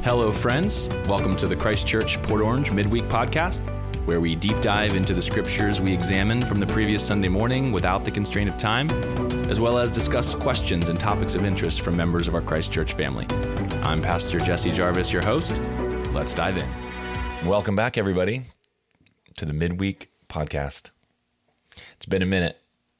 Hello, friends. Welcome to the Christ Church Port Orange Midweek Podcast, where we deep dive into the scriptures we examined from the previous Sunday morning without the constraint of time, as well as discuss questions and topics of interest from members of our Christ Church family. I'm Pastor Jesse Jarvis, your host. Let's dive in. Welcome back, everybody, to the Midweek Podcast. It's been a minute.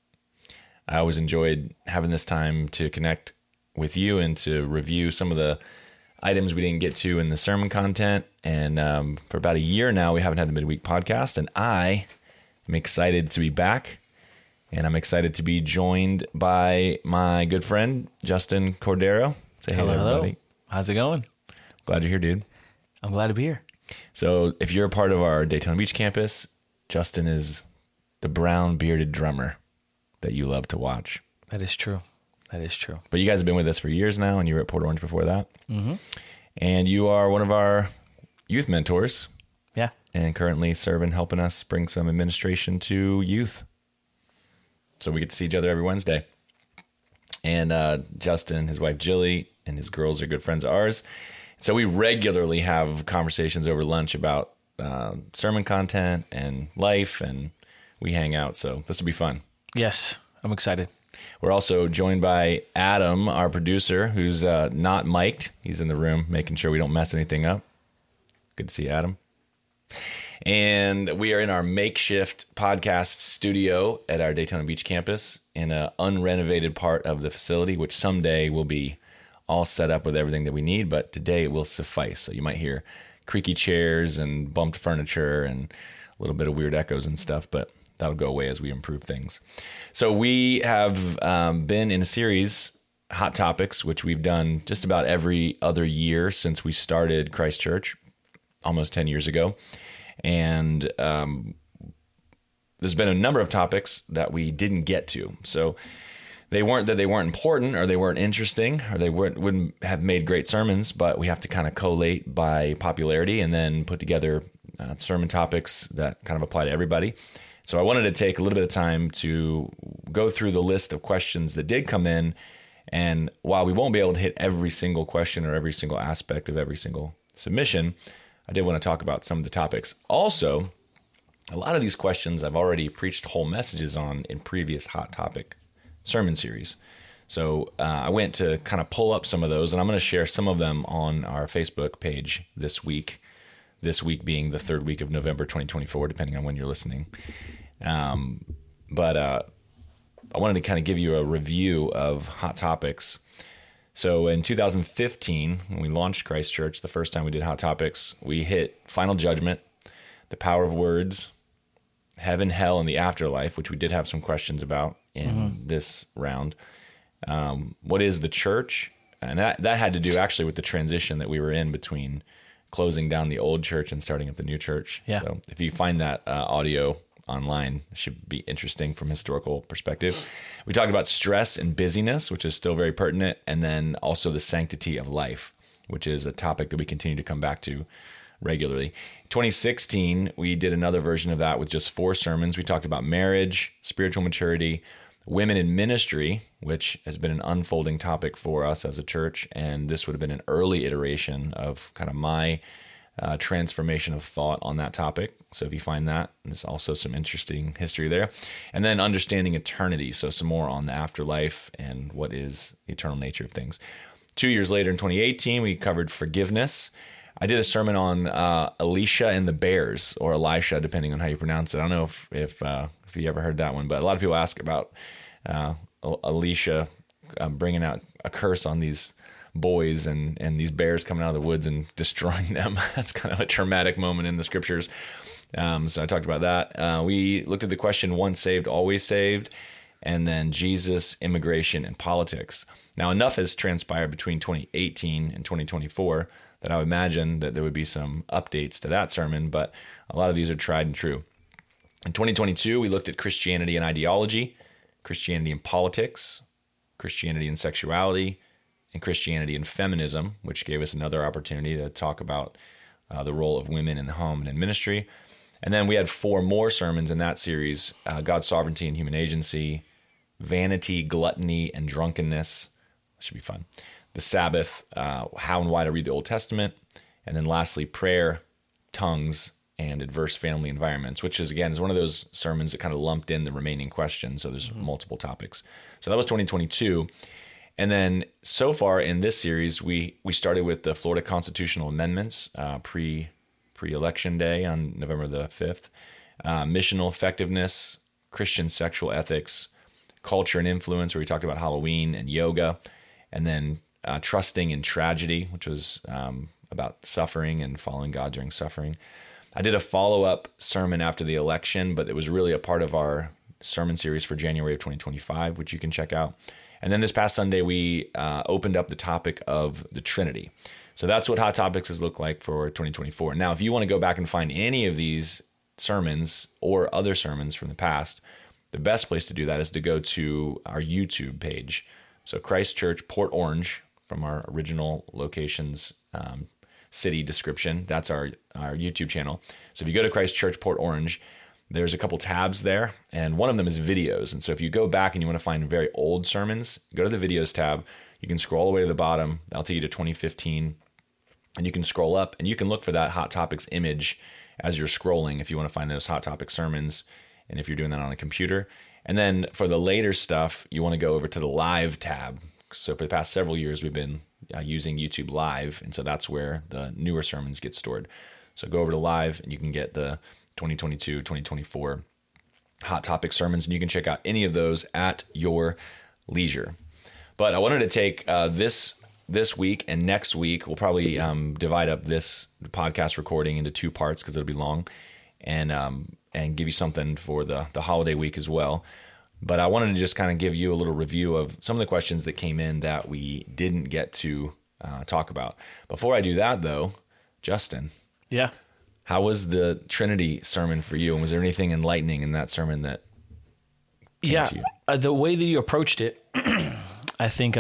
I always enjoyed having this time to connect with you and to review some of the items we didn't get to in the sermon content. And for about a year now, we haven't had a midweek podcast. And I am excited to be back. And I'm excited to be joined by my good friend, Justin Cordero. Say hello, everybody. How's it going? Glad you're here, dude. I'm glad to be here. So if you're a part of our Daytona Beach campus, Justin is the brown bearded drummer that you love to watch. That is true. That is true. But you guys have been with us for years now, and you were at Port Orange before that. Mm-hmm. And you are one of our youth mentors. Yeah. And currently serving, helping us bring some administration to youth. So we get to see each other every Wednesday. And Justin, his wife Jilly, and his girls are good friends of ours. So we regularly have conversations over lunch about sermon content and life, and we hang out. So this will be fun. Yes, I'm excited. We're also joined by Adam, our producer, who's not mic'd. He's in the room making sure we don't mess anything up. Good to see you, Adam. And we are in our makeshift podcast studio at our Daytona Beach campus in an unrenovated part of the facility, which someday will be all set up with everything that we need. But today it will suffice. So you might hear creaky chairs and bumped furniture and a little bit of weird echoes and stuff, but that'll go away as we improve things. So we have been in a series, Hot Topics, which we've done just about every other year since we started Christ Church almost 10 years ago. And there's been a number of topics that we didn't get to. So they weren't that they weren't important or they weren't interesting or they wouldn't have made great sermons, but we have to kind of collate by popularity and then put together sermon topics that kind of apply to everybody. So I wanted to take a little bit of time to go through the list of questions that did come in. And while we won't be able to hit every single question or every single aspect of every single submission, I did want to talk about some of the topics. Also, a lot of these questions I've already preached whole messages on in previous Hot Topic sermon series. So I went to kind of pull up some of those, and I'm going to share some of them on our Facebook page this week. This week being the third week of November 2024, depending on when you're listening. But I wanted to kind of give you a review of Hot Topics. So in 2015, when we launched Christ Church, the first time we did Hot Topics, we hit Final Judgment, the power of words, heaven, hell, and the afterlife, which we did have some questions about in this round. What is the church? And that had to do actually with the transition that we were in between closing down the old church and starting up the new church. Yeah. So if you find that audio online, it should be interesting from a historical perspective. We talked about stress and busyness, which is still very pertinent, and then also the sanctity of life, which is a topic that we continue to come back to regularly. 2016, we did another version of that with just 4 sermons. We talked about marriage, spiritual maturity, women in ministry, which has been an unfolding topic for us as a church. And this would have been an early iteration of kind of my transformation of thought on that topic. So if you find that, there's also some interesting history there. And then understanding eternity. So some more on the afterlife and what is the eternal nature of things. 2 years later in 2018, we covered forgiveness. I did a sermon on Elisha and the bears, or Elisha, depending on how you pronounce it. I don't know if you ever heard that one, but a lot of people ask about Elisha bringing out a curse on these boys and these bears coming out of the woods and destroying them. That's kind of a traumatic moment in the scriptures. So I talked about that. We looked at the question, once saved, always saved, and then Jesus, immigration, and politics. Now, enough has transpired between 2018 and 2024 that I would imagine that there would be some updates to that sermon, but a lot of these are tried and true. In 2022, we looked at Christianity and ideology, Christianity and politics, Christianity and sexuality, and Christianity and feminism, which gave us another opportunity to talk about the role of women in the home and in ministry. And then we had 4 more sermons in that series, God's sovereignty and human agency, vanity, gluttony, and drunkenness, Should be fun. The Sabbath, how and why to read the Old Testament. And then lastly, prayer, tongues, and adverse family environments, which is one of those sermons that kind of lumped in the remaining questions. So there's multiple topics. So that was 2022. And then so far in this series, we started with the Florida constitutional amendments, pre-election day on November the 5th, missional effectiveness, Christian sexual ethics, culture and influence, where we talked about Halloween and yoga, and then trusting in tragedy, which was about suffering and following God during suffering. I did a follow-up sermon after the election, but it was really a part of our sermon series for January of 2025, which you can check out. And then this past Sunday, we opened up the topic of the Trinity. So that's what Hot Topics has looked like for 2024. Now, if you want to go back and find any of these sermons or other sermons from the past, the best place to do that is to go to our YouTube page. So Christ Church, Port Orange, from our original locations city description. That's our YouTube channel. So if you go to Christ Church, Port Orange, there's a couple tabs there, and one of them is videos. And so if you go back and you want to find very old sermons, go to the videos tab. You can scroll all the way to the bottom. That'll take you to 2015. And you can scroll up, and you can look for that Hot Topics image as you're scrolling if you want to find those Hot Topics sermons, and if you're doing that on a computer. And then for the later stuff, you want to go over to the Live tab. So for the past several years, we've been using YouTube Live, and so that's where the newer sermons get stored. So go over to Live, and you can get the 2022, 2024 Hot Topic sermons, and you can check out any of those at your leisure. But I wanted to take this week and next week. We'll probably divide up this podcast recording into two parts because it'll be long, and give you something for the holiday week as well. But I wanted to just kind of give you a little review of some of the questions that came in that we didn't get to talk about. Before I do that, though, Justin. Yeah. How was the Trinity sermon for you? And was there anything enlightening in that sermon that came to you? The way that you approached it, I think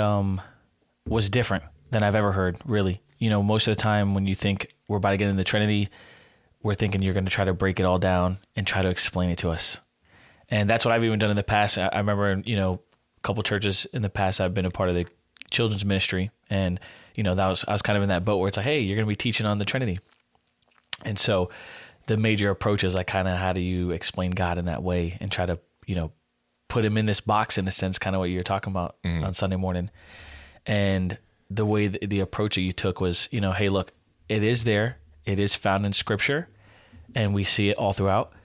was different than I've ever heard, really. You know, most of the time when you think we're about to get into the Trinity, we're thinking you're going to try to break it all down and try to explain it to us. And that's what I've even done in the past. I remember, a couple churches in the past, I've been a part of the children's ministry. And, I was kind of in that boat where it's like, hey, you're going to be teaching on the Trinity. And so the major approach is like kind of how do you explain God in that way and try to, put him in this box in a sense, kind of what you're talking about on Sunday morning. And the way the approach that you took was, hey, look, it is there. It is found in Scripture, and we see it all throughout.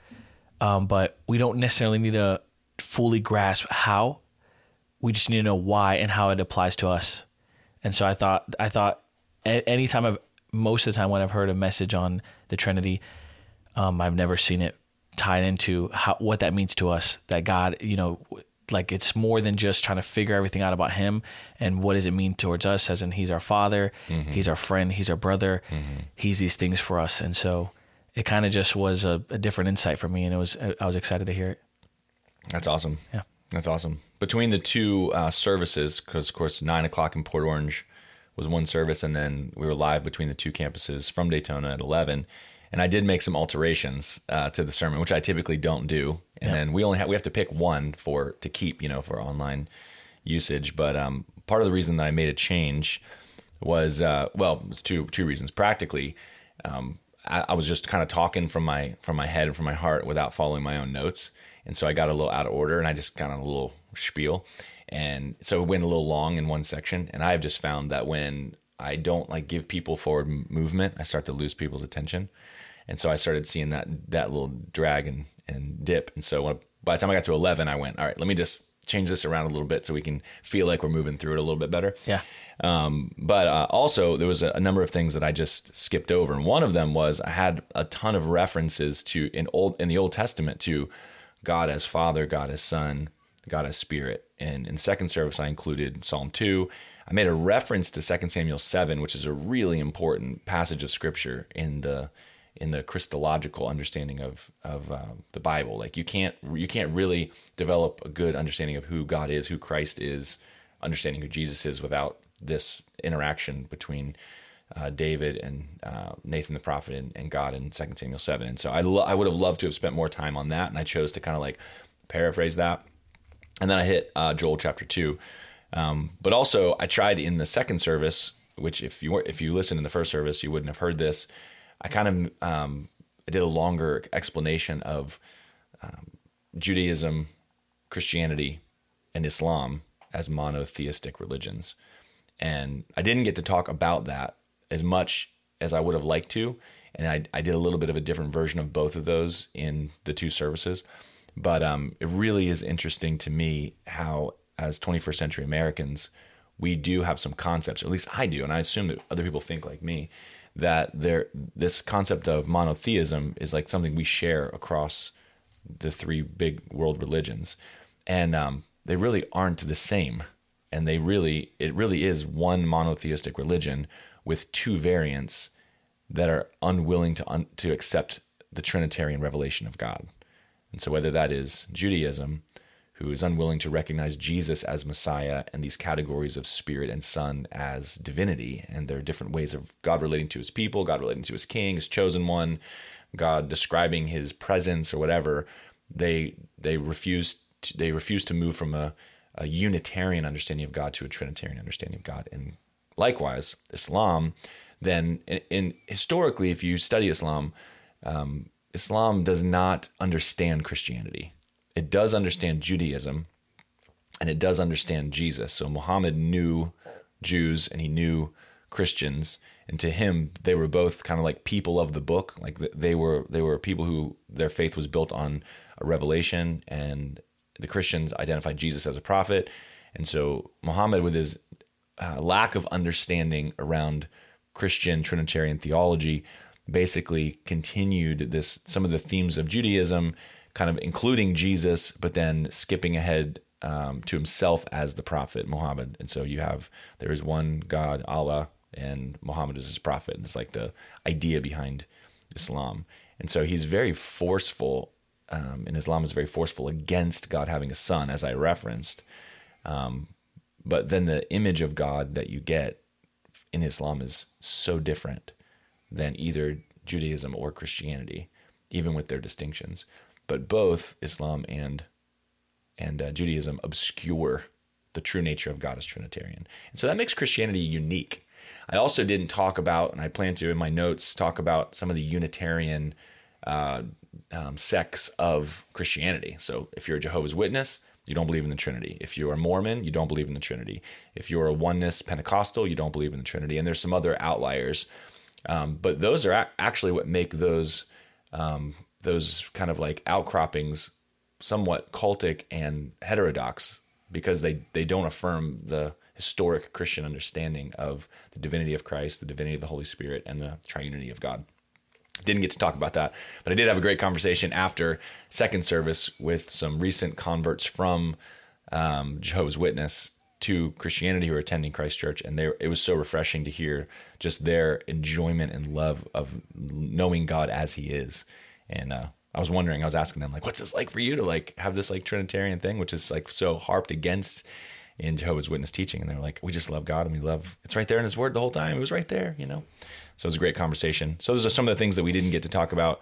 But we don't necessarily need to fully grasp how. We just need to know why and how it applies to us. And so I thought anytime most of the time when I've heard a message on the Trinity, I've never seen it tied into what that means to us, that God, like it's more than just trying to figure everything out about him and what does it mean towards us, as in he's our father, he's our friend, he's our brother, he's these things for us. And so it kind of just was a different insight for me, and I was excited to hear it. That's awesome. Yeah. That's awesome. Between the two services, because of course 9:00 in Port Orange was one service, and then we were live between the two campuses from Daytona at 11. And I did make some alterations to the sermon, which I typically don't do. And then we have to pick one to keep, for online usage. But part of the reason that I made a change was, it was two reasons. Practically, I was just kind of talking from my head and from my heart without following my own notes. And so I got a little out of order, and I just kind of a little spiel. And so it went a little long in one section. And I've just found that when I don't give people forward movement, I start to lose people's attention. And so I started seeing that little drag and dip. And so by the time I got to 11, I went, all right, let me just change this around a little bit so we can feel like we're moving through it a little bit better. Yeah. But also there was a number of things that I just skipped over. And one of them was I had a ton of references in the Old Testament to God as Father, God as Son, God as Spirit. And in second service, I included Psalm 2. I made a reference to 2 Samuel 7, which is a really important passage of Scripture in the Christological understanding of the Bible. Like you can't really develop a good understanding of who God is, who Christ is, understanding who Jesus is without this interaction between David and Nathan the prophet and God in 2 Samuel 7. And so I would have loved to have spent more time on that, and I chose to kind of paraphrase that. And then I hit Joel chapter 2, But also, I tried in the second service, which if you listened in the first service, you wouldn't have heard this. I kind of I did a longer explanation of Judaism, Christianity, and Islam as monotheistic religions. And I didn't get to talk about that as much as I would have liked to. And I did a little bit of a different version of both of those in the two services. But it really is interesting to me how, as 21st century Americans, we do have some concepts, or at least I do, and I assume that other people think like me, that this concept of monotheism is like something we share across the three big world religions. And they really aren't the same. And it really is one monotheistic religion with two variants that are unwilling to accept the Trinitarian revelation of God. And so whether that is Judaism, who is unwilling to recognize Jesus as Messiah and these categories of Spirit and Son as divinity, and there are different ways of God relating to his people, God relating to his king, his chosen one, God describing his presence or whatever, they refuse to move from a Unitarian understanding of God to a Trinitarian understanding of God. And likewise, Islam, then historically, if you study Islam, Islam does not understand Christianity. It does understand Judaism, and it does understand Jesus. So Muhammad knew Jews and he knew Christians, and to him, they were both kind of like people of the book. Like they were people who their faith was built on a revelation, and the Christians identified Jesus as a prophet. And so Muhammad, with his lack of understanding around Christian Trinitarian theology, basically continued some of the themes of Judaism, kind of including Jesus, but then skipping ahead to himself as the prophet, Muhammad. And so there is one God, Allah, and Muhammad is his prophet. And it's like the idea behind Islam. And so he's very forceful, and Islam is very forceful against God having a son, as I referenced. But then the image of God that you get in Islam is so different than either Judaism or Christianity, even with their distinctions. But both Islam and Judaism obscure the true nature of God as Trinitarian. And so that makes Christianity unique. I also didn't talk about, and I plan to in my notes, talk about some of the Unitarian sects of Christianity. So if you're a Jehovah's Witness, you don't believe in the Trinity. If you're a Mormon, you don't believe in the Trinity. If you're a Oneness Pentecostal, you don't believe in the Trinity. And there's some other outliers. But those are actually what make those kind of like outcroppings somewhat cultic and heterodox, because they don't affirm the historic Christian understanding of the divinity of Christ, the divinity of the Holy Spirit, and the triunity of God. Didn't get to talk about that, but I did have a great conversation after second service with some recent converts from Jehovah's Witness to Christianity who are attending Christ Church, and it was so refreshing to hear just their enjoyment and love of knowing God as He is. And I was asking them, like, what's this like for you to like have this like Trinitarian thing, which is like so harped against in Jehovah's Witness teaching? And they were like, we just love God, and it's right there in His Word the whole time. It was right there, you know? So it was a great conversation. So those are some of the things that we didn't get to talk about.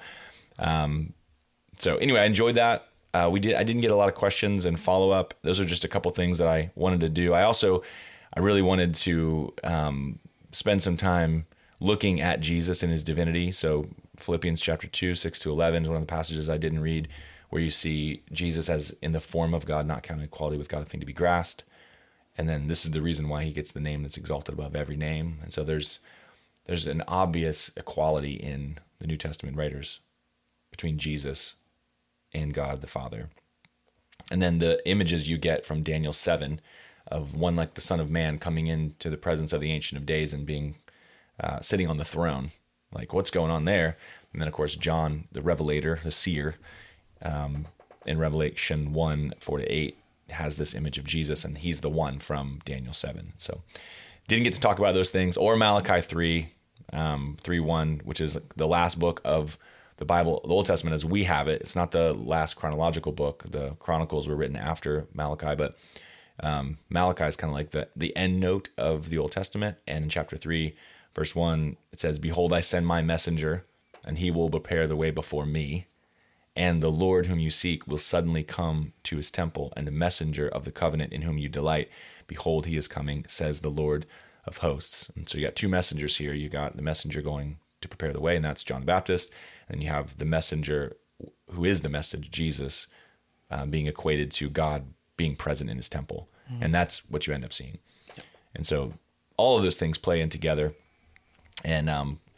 So anyway, I enjoyed that. I didn't get a lot of questions and follow up. Those are just a couple things that I wanted to do. I really wanted to spend some time looking at Jesus and His divinity. So Philippians chapter 2, 6-11 is one of the passages I didn't read, where you see Jesus as in the form of God, not counting equality with God a thing to be grasped. And then this is the reason why He gets the name that's exalted above every name. And so there's an obvious equality in the New Testament writers between Jesus and God the Father. And then the images you get from Daniel 7 of one like the Son of Man coming into the presence of the Ancient of Days and being sitting on the throne. Like, what's going on there? And then, of course, John, the revelator, the seer, in Revelation 1, 4-8, has this image of Jesus, and he's the one from Daniel 7. So didn't get to talk about those things, or Malachi 3, 3:1, which is the last book of the Bible, the Old Testament as we have it. It's not the last chronological book. The Chronicles were written after Malachi, but Malachi is kind of like the end note of the Old Testament. And in chapter 3, verse 1, it says, "Behold, I send my messenger, and he will prepare the way before me. And the Lord whom you seek will suddenly come to his temple, and the messenger of the covenant in whom you delight. behold, he is coming, says the Lord of hosts. And so you got two messengers here. You got the messenger going to prepare the way, and that's John the Baptist. And you have the messenger who is the message, Jesus, being equated to God being present in his temple. And that's what you end up seeing. And so all of those things play in together. And,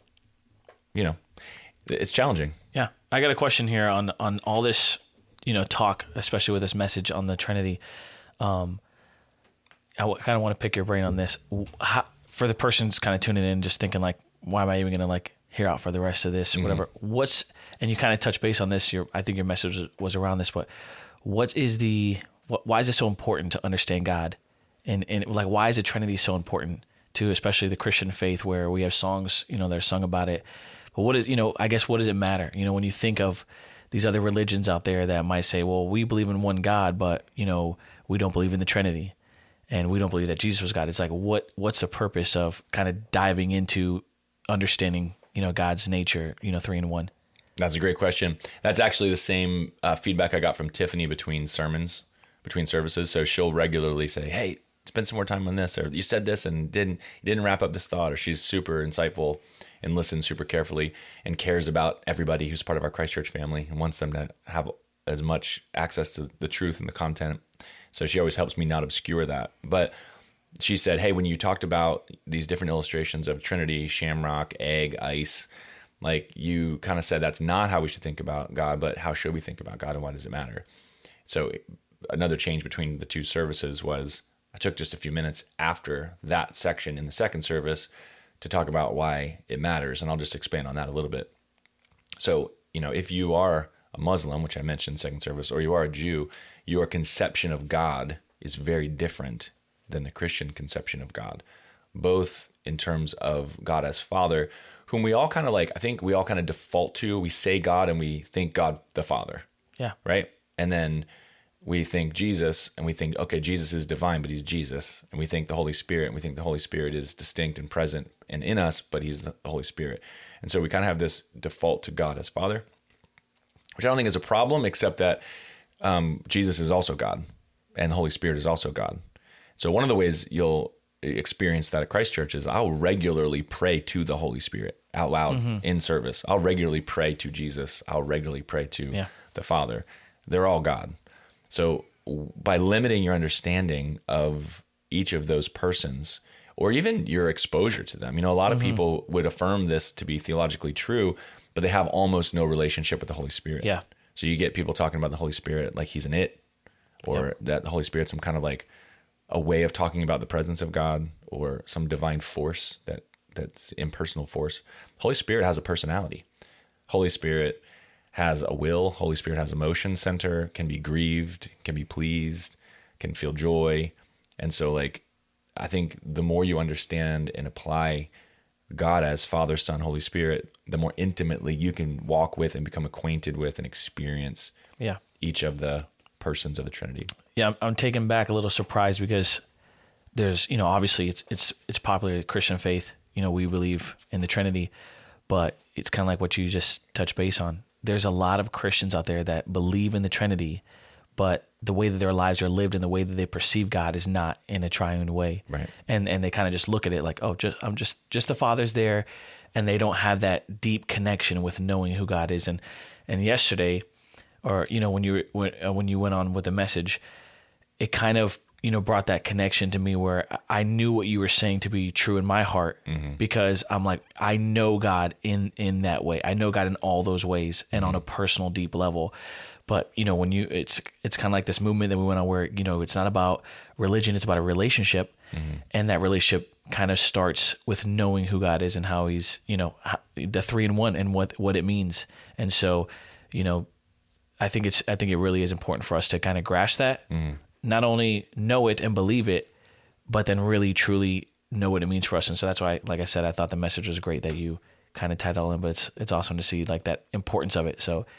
it's challenging. Yeah. I got a question here on all this, talk, especially with this message on the Trinity. I kind of want to pick your brain on this. For the person just kind of tuning in, just thinking like, why am I even going to like hear out for the rest of this or whatever? And you kind of touch base on this. I think your message was around this, but why is it so important to understand God? And like, why is the Trinity so important to, especially the Christian faith, where we have songs, that are sung about it? But what does it matter? When you think of these other religions out there that might say, well, we believe in one God, but, we don't believe in the Trinity, and we don't believe that Jesus was God. It's like, what's the purpose of kind of diving into understanding, God's nature, 3 in 1? That's a great question. That's actually the same feedback I got from Tiffany between services. So she'll regularly say, hey, spend some more time on this, or you said this and you didn't wrap up this thought, or she's super insightful and listens super carefully and cares about everybody who's part of our Christ Church family and wants them to have as much access to the truth and the content. So she always helps me not obscure that. But she said, hey, when you talked about these different illustrations of Trinity, shamrock, egg, ice, like you kind of said that's not how we should think about God, but how should we think about God, and why does it matter? So another change between the two services was I took just a few minutes after that section in the second service to talk about why it matters, and I'll just expand on that a little bit. So, if you are a Muslim, which I mentioned second service, or you are a Jew, your conception of God is very different than the Christian conception of God, both in terms of God as Father, whom we all kind of I think we all kind of default to. We say God and we think God the Father. Yeah. Right? And then we think Jesus and we think, okay, Jesus is divine, but he's Jesus. And we think the Holy Spirit, and we think the Holy Spirit is distinct and present and in us, but he's the Holy Spirit. And so we kind of have this default to God as Father, which I don't think is a problem, except that Jesus is also God and the Holy Spirit is also God. So one of the ways you'll experience that at Christ Church is I'll regularly pray to the Holy Spirit out loud in service. I'll regularly pray to Jesus. I'll regularly pray to the Father. They're all God. So by limiting your understanding of each of those persons, or even your exposure to them, a lot of people would affirm this to be theologically true, but they have almost no relationship with the Holy Spirit. Yeah. So you get people talking about the Holy Spirit like he's an it, or that the Holy Spirit's some kind of like a way of talking about the presence of God, or some divine force that's impersonal force. Holy Spirit has a personality. Holy Spirit has a will. Holy Spirit has a motion center, can be grieved, can be pleased, can feel joy. And so I think the more you understand and apply God as Father, Son, Holy Spirit, the more intimately you can walk with and become acquainted with and experience each of the persons of the Trinity. Yeah, I'm taken back a little surprised because there's, obviously it's popular in Christian faith. We believe in the Trinity, but it's kind of like what you just touched base on. There's a lot of Christians out there that believe in the Trinity, but the way that their lives are lived and the way that they perceive God is not in a triune way. Right. And they kind of just look at it like, I'm just the Father's there, and they don't have that deep connection with knowing who God is. And yesterday, or when you went on with the message, it kind of brought that connection to me where I knew what you were saying to be true in my heart, because I'm like, I know God in that way. I know God in all those ways and on a personal, deep level. But when it's kind of like this movement that we went on where it's not about religion, it's about a relationship, and that relationship kind of starts with knowing who God is and how He's the 3 in 1 and what it means. And so I think it really is important for us to kind of grasp that, not only know it and believe it, but then really truly know what it means for us. And so that's why, like I said, I thought the message was great that you kind of tied it all in. But it's awesome to see that importance of it. So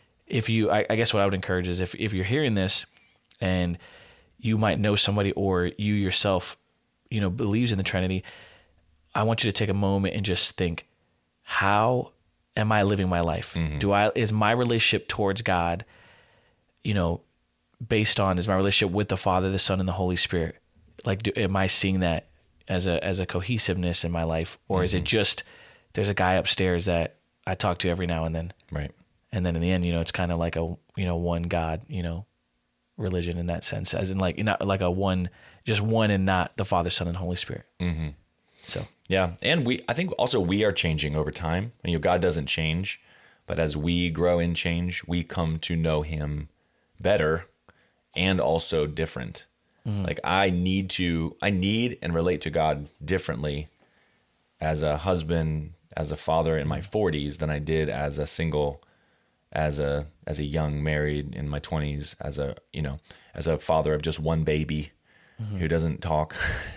I guess what I would encourage is if you're hearing this and you might know somebody, or you yourself, believes in the Trinity, I want you to take a moment and just think, how am I living my life? Is my relationship towards God, is my relationship with the Father, the Son, and the Holy Spirit? Like, am I seeing that as a cohesiveness in my life, or is it just there's a guy upstairs that I talk to every now and then, Right. and then in the end, it's kind of like a one God, religion in that sense, as in like not like a one, just one, and not the Father, Son, and Holy Spirit. Mm-hmm. So yeah, and I think also we are changing over time. God doesn't change, but as we grow in change, we come to know Him better and also different. Like I need and relate to God differently as a husband, as a father in my 40s than I did as a single, as a young married in my 20s, as a father of just one baby who doesn't talk,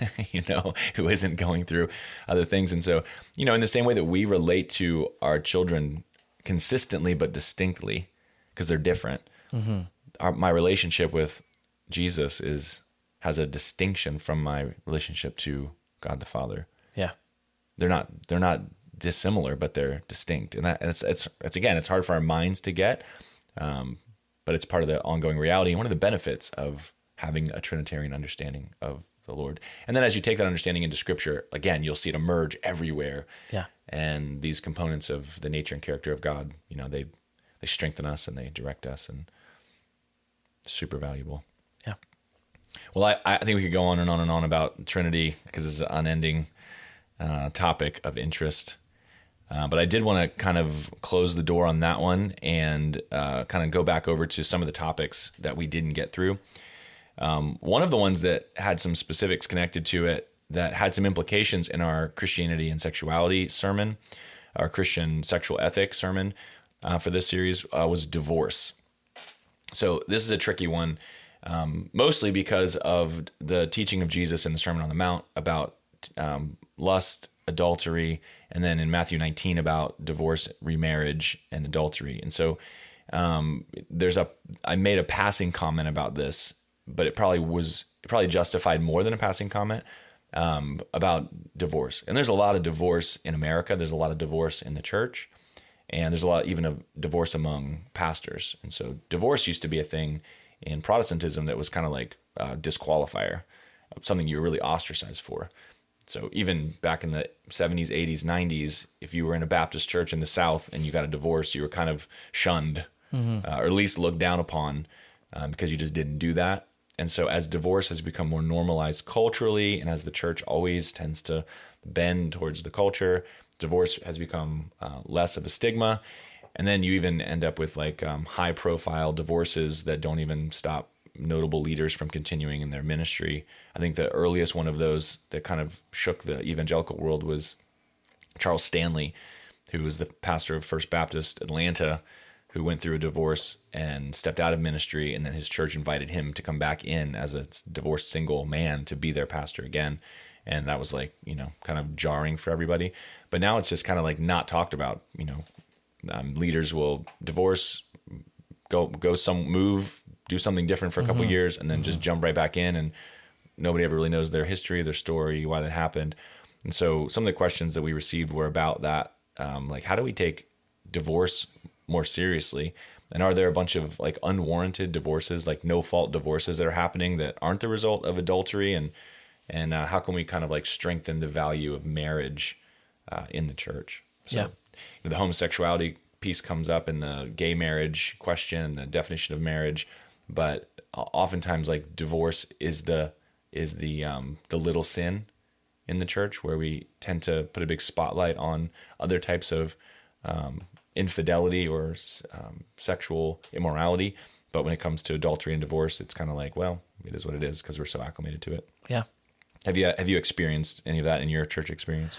who isn't going through other things. And so, in the same way that we relate to our children consistently but distinctly because they're different, my relationship with Jesus has a distinction from my relationship to God the Father. yeah, They're not dissimilar, but they're distinct, and it's again, it's hard for our minds to get, but it's part of the ongoing reality and one of the benefits of having a Trinitarian understanding of the Lord. And then as you take that understanding into Scripture, again, you'll see it emerge everywhere. Yeah, and these components of the nature and character of God, they strengthen us and they direct us, and it's super valuable. yeah. Well, I think we could go on and on and on about Trinity because it's an unending topic of interest. But I did want to kind of close the door on that one and kind of go back over to some of the topics that we didn't get through. One of the ones that had some specifics connected to it that had some implications in our Christianity and sexuality sermon, our Christian sexual ethics sermon for this series was divorce. So this is a tricky one, mostly because of the teaching of Jesus in the Sermon on the Mount about lust, adultery, and then in Matthew 19 about divorce, remarriage, and adultery. And so I made a passing comment about this, but it probably justified more than a passing comment about divorce. And there's a lot of divorce in America. There's a lot of divorce in the church. And there's a lot even of divorce among pastors. And so divorce used to be a thing in Protestantism that was kind of like a disqualifier, something you were really ostracized for. So even back in the 70s, 80s, 90s, if you were in a Baptist church in the South and you got a divorce, you were kind of shunned, or at least looked down upon because you just didn't do that. And so as divorce has become more normalized culturally, and as the church always tends to bend towards the culture, divorce has become less of a stigma. And then you even end up with like high profile divorces that don't even stop notable leaders from continuing in their ministry. I think the earliest one of those that kind of shook the evangelical world was Charles Stanley, who was the pastor of First Baptist Atlanta, who went through a divorce and stepped out of ministry, and then his church invited him to come back in as a divorced single man to be their pastor again. And that was like, kind of jarring for everybody. But now it's just kind of like not talked about. Leaders will divorce, move, do something different for a couple of years, and then just jump right back in, and nobody ever really knows their history, their story, why that happened. And so some of the questions that we received were about that, like how do we take divorce more seriously? And are there a bunch of like unwarranted divorces, like no fault divorces that are happening that aren't the result of adultery? And how can we kind of like strengthen the value of marriage in the church? So the homosexuality piece comes up in the gay marriage question, the definition of marriage, but oftentimes like divorce is the little sin in the church, where we tend to put a big spotlight on other types of infidelity or sexual immorality. But when it comes to adultery and divorce, it's kind of like, well, it is what it is because we're so acclimated to it. Yeah. Have you experienced any of that in your church experience?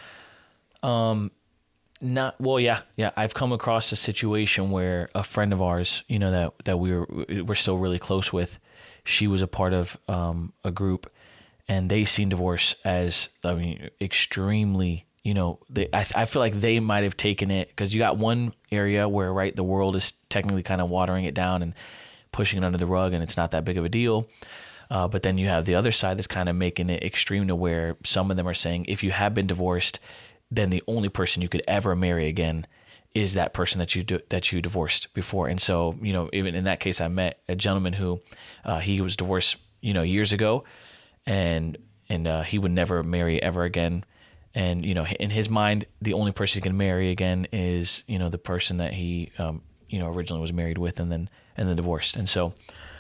Yeah. I've come across a situation where a friend of ours, that we're still really close with, she was a part of a group, and they seen divorce as, extremely. I feel like they might have taken it because you got one area where, right, the world is technically kind of watering it down and pushing it under the rug, and it's not that big of a deal. But then you have the other side that's kind of making it extreme to where some of them are saying if you have been divorced, then the only person you could ever marry again is that person that you divorced before. And so, even in that case, I met a gentleman who he was divorced, years ago, and he would never marry ever again. And, in his mind, the only person he can marry again is, the person that he, originally was married with and then divorced. And so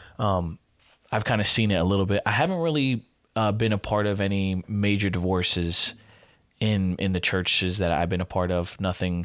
I've kind of seen it a little bit. I haven't really been a part of any major divorces in the churches that I've been a part of. Nothing,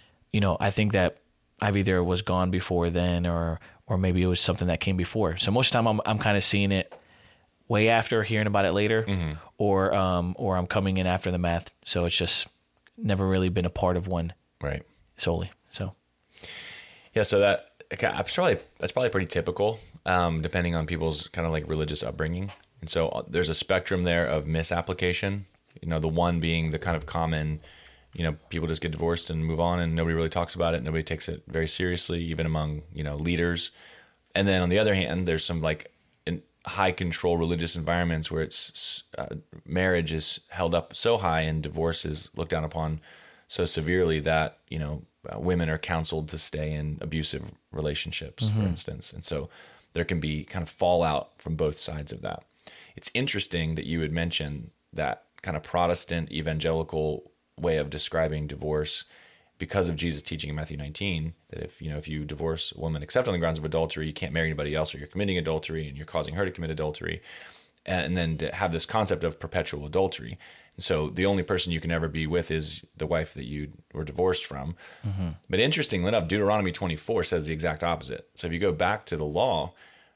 I think that I've either was gone before then or maybe it was something that came before. So most of the time I'm kind of seeing it way after, hearing about it later, or I'm coming in after the math. So it's just never really been a part of one, right? Solely. So yeah, so that's probably pretty typical, depending on people's kind of like religious upbringing. And so there's a spectrum there of misapplication. The one being the kind of common, people just get divorced and move on, and nobody really talks about it. Nobody takes it very seriously, even among leaders. And then on the other hand, there's some like in high control religious environments where it's marriage is held up so high and divorce is looked down upon so severely that women are counseled to stay in abusive relationships, for instance. And so there can be kind of fallout from both sides of that. It's interesting that you would mention that kind of Protestant evangelical way of describing divorce because of Jesus' teaching in Matthew 19, that if you divorce a woman except on the grounds of adultery, you can't marry anybody else, or you're committing adultery and you're causing her to commit adultery. And then to have this concept of perpetual adultery. And so the only person you can ever be with is the wife that you were divorced from. But interestingly enough, Deuteronomy 24 says the exact opposite. So if you go back to the law,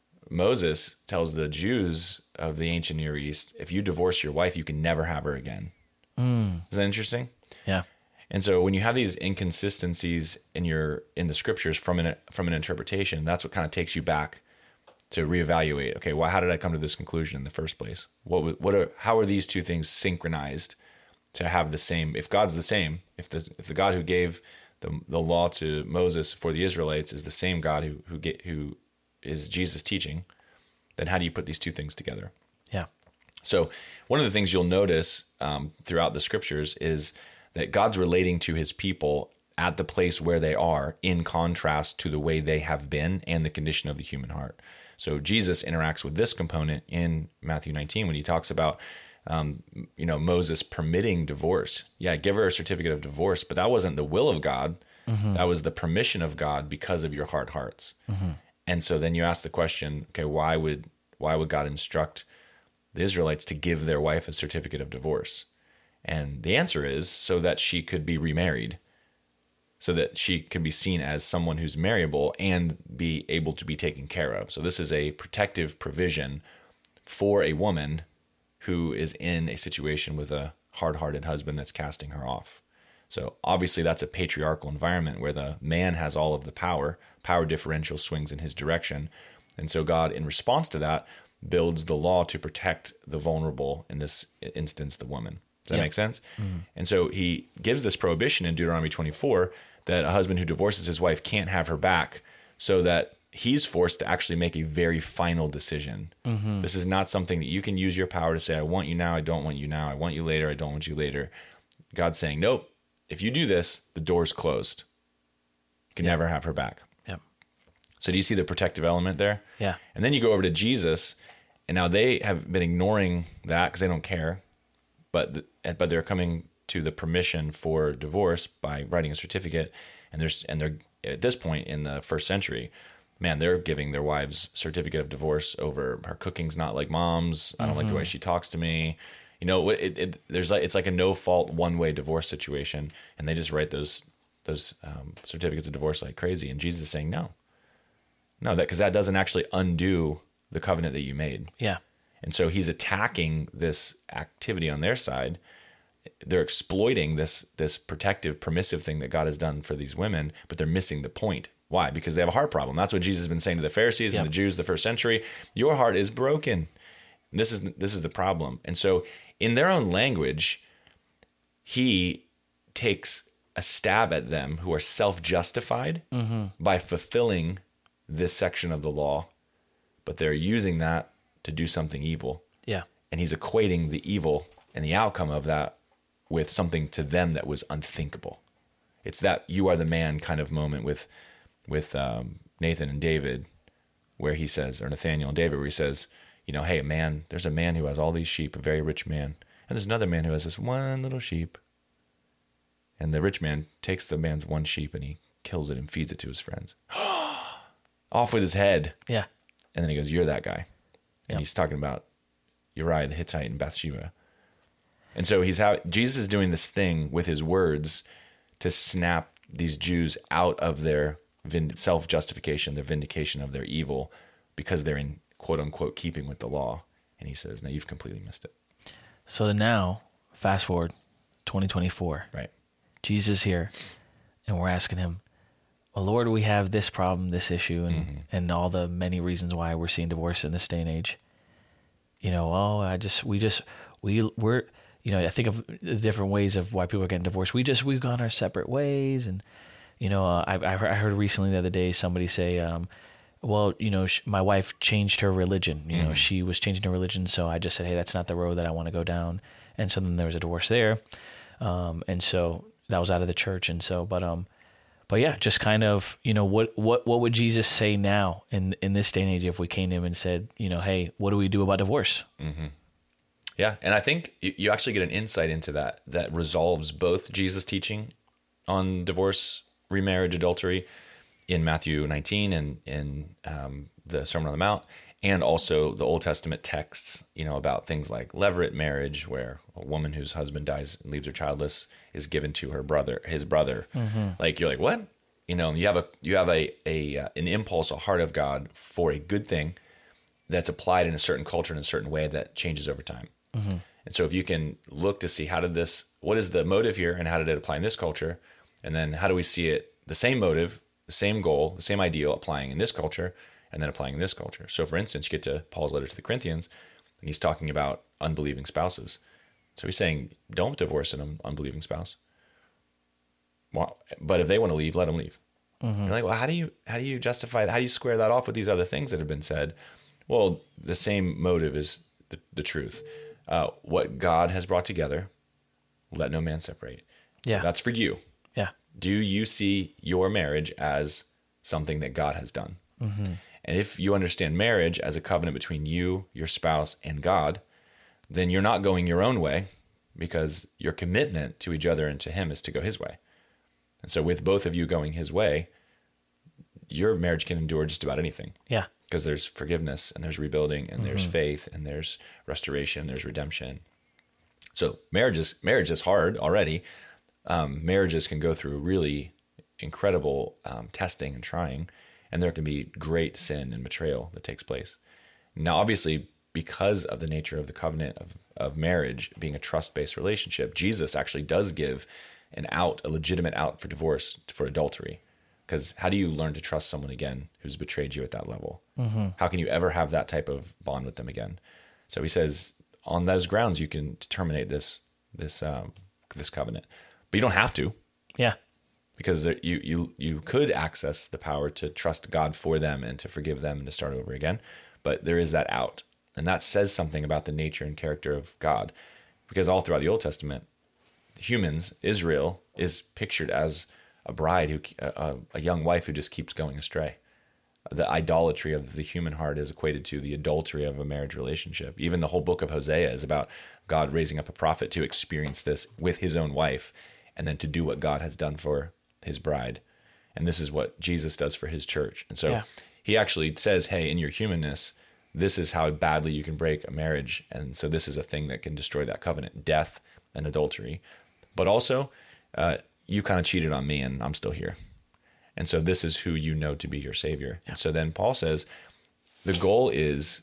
Moses tells the Jews of the ancient Near East, if you divorce your wife, you can never have her again. Is that interesting? Yeah. And so when you have these inconsistencies in the scriptures from an interpretation, that's what kind of takes you back to reevaluate. Okay, well, how did I come to this conclusion in the first place? How are these two things synchronized to have the same? If God's the same, if the God who gave the law to Moses for the Israelites is the same God who is Jesus' teaching, then how do you put these two things together? Yeah. So one of the things you'll notice throughout the scriptures is that God's relating to his people at the place where they are in contrast to the way they have been and the condition of the human heart. So Jesus interacts with this component in Matthew 19 when he talks about, Moses permitting divorce. Yeah, give her a certificate of divorce, but that wasn't the will of God. That was the permission of God because of your hard hearts. And so then you ask the question, okay, why would God instruct the Israelites to give their wife a certificate of divorce? And the answer is so that she could be remarried, so that she can be seen as someone who's marriable and be able to be taken care of. So this is a protective provision for a woman who is in a situation with a hard-hearted husband that's casting her off. So obviously that's a patriarchal environment where the man has all of the power differential swings in his direction. And so God, in response to that, builds the law to protect the vulnerable, in this instance, the woman. Does that make sense? And so he gives this prohibition in Deuteronomy 24 that a husband who divorces his wife can't have her back, so that he's forced to actually make a very final decision. This is not something that you can use your power to say, I want you now, I don't want you now, I want you later, I don't want you later. God's saying, nope, if you do this, the door's closed. You can never have her back. So do you see the protective element there? Yeah. And then you go over to Jesus, and now they have been ignoring that because they don't care. But they're coming to the permission for divorce by writing a certificate, and they're at this point in the first century, man, they're giving their wives certificate of divorce over her cooking's not like mom's. I don't like the way she talks to me. It's like a no fault one way divorce situation, and they just write those certificates of divorce like crazy. And Jesus is saying no, because that doesn't actually undo the covenant that you made. Yeah. And so he's attacking this activity on their side. They're exploiting this protective, permissive thing that God has done for these women, but they're missing the point. Why? Because they have a heart problem. That's what Jesus has been saying to the Pharisees and the Jews of the first century. Your heart is broken. And this is the problem. And so in their own language, he takes a stab at them who are self-justified by fulfilling this section of the law, but they're using that to do something evil. Yeah. And he's equating the evil and the outcome of that with something to them that was unthinkable. It's that you are the man kind of moment with Nathan and David, where he says, or Nathaniel and David, where he says, hey, there's a man who has all these sheep, a very rich man, and there's another man who has this one little sheep. And the rich man takes the man's one sheep and he kills it and feeds it to his friends. Off with his head. Yeah. And then he goes, you're that guy. And Yep. he's talking about Uriah the Hittite and Bathsheba. And so Jesus is doing this thing with his words to snap these Jews out of their self-justification, their vindication of their evil, because they're in quote unquote keeping with the law. And he says, no, you've completely missed it. So now, fast forward, 2024. Right. Jesus is here, and we're asking him, well, Lord, we have this problem, this issue, and all the many reasons why we're seeing divorce in this day and age. I think of the different ways of why people are getting divorced. We've gone our separate ways. And, I heard recently the other day somebody say, my wife changed her religion. She was changing her religion. So I just said, hey, that's not the road that I want to go down. And so then there was a divorce there. And so that was out of the church. And so, but yeah, just kind of, what would Jesus say now in this day and age if we came to him and said, hey, what do we do about divorce? Mm-hmm. Yeah. And I think you actually get an insight into that resolves both Jesus' teaching on divorce, remarriage, adultery in Matthew 19 and in the Sermon on the Mount, and also the Old Testament texts, about things like levirate marriage, where a woman whose husband dies and leaves her childless is given to his brother. Mm-hmm. Like, you're like, what? You have an impulse, a heart of God for a good thing that's applied in a certain culture in a certain way that changes over time. Mm-hmm. And so if you can look to see what is the motive here, and how did it apply in this culture? And then how do we see it, the same motive, the same goal, the same ideal applying in this culture, and then applying in this culture. So for instance, you get to Paul's letter to the Corinthians, and he's talking about unbelieving spouses. So he's saying, don't divorce an unbelieving spouse. Well, but if they want to leave, let them leave. Mm-hmm. You're like, well, how do you justify that? How do you square that off with these other things that have been said? Well, the same motive is the truth. What God has brought together, let no man separate. So that's for you. Yeah. Do you see your marriage as something that God has done? Mm-hmm. And if you understand marriage as a covenant between you, your spouse, and God, then you're not going your own way, because your commitment to each other and to him is to go his way. And so with both of you going his way, your marriage can endure just about anything. Yeah. Because there's forgiveness, and there's rebuilding, and there's faith, and there's restoration, there's redemption. So marriage is hard already. Marriages can go through really incredible testing and trying, and there can be great sin and betrayal that takes place. Now, obviously, because of the nature of the covenant of marriage being a trust-based relationship, Jesus actually does give a legitimate out for divorce, for adultery. Because how do you learn to trust someone again who's betrayed you at that level? Mm-hmm. How can you ever have that type of bond with them again? So he says, on those grounds, you can terminate this covenant, but you don't have to. Yeah. Because you could access the power to trust God for them and to forgive them and to start over again. But there is that out. And that says something about the nature and character of God. Because all throughout the Old Testament, humans, Israel, is pictured as a bride, a young wife who just keeps going astray. The idolatry of the human heart is equated to the adultery of a marriage relationship. Even the whole book of Hosea is about God raising up a prophet to experience this with his own wife, and then to do what God has done for his bride. And this is what Jesus does for his church. And so he actually says, hey, in your humanness, this is how badly you can break a marriage. And so this is a thing that can destroy that covenant, death and adultery. But also, you kind of cheated on me and I'm still here. And so this is who you know to be your Savior. Yeah. And so then Paul says, the goal is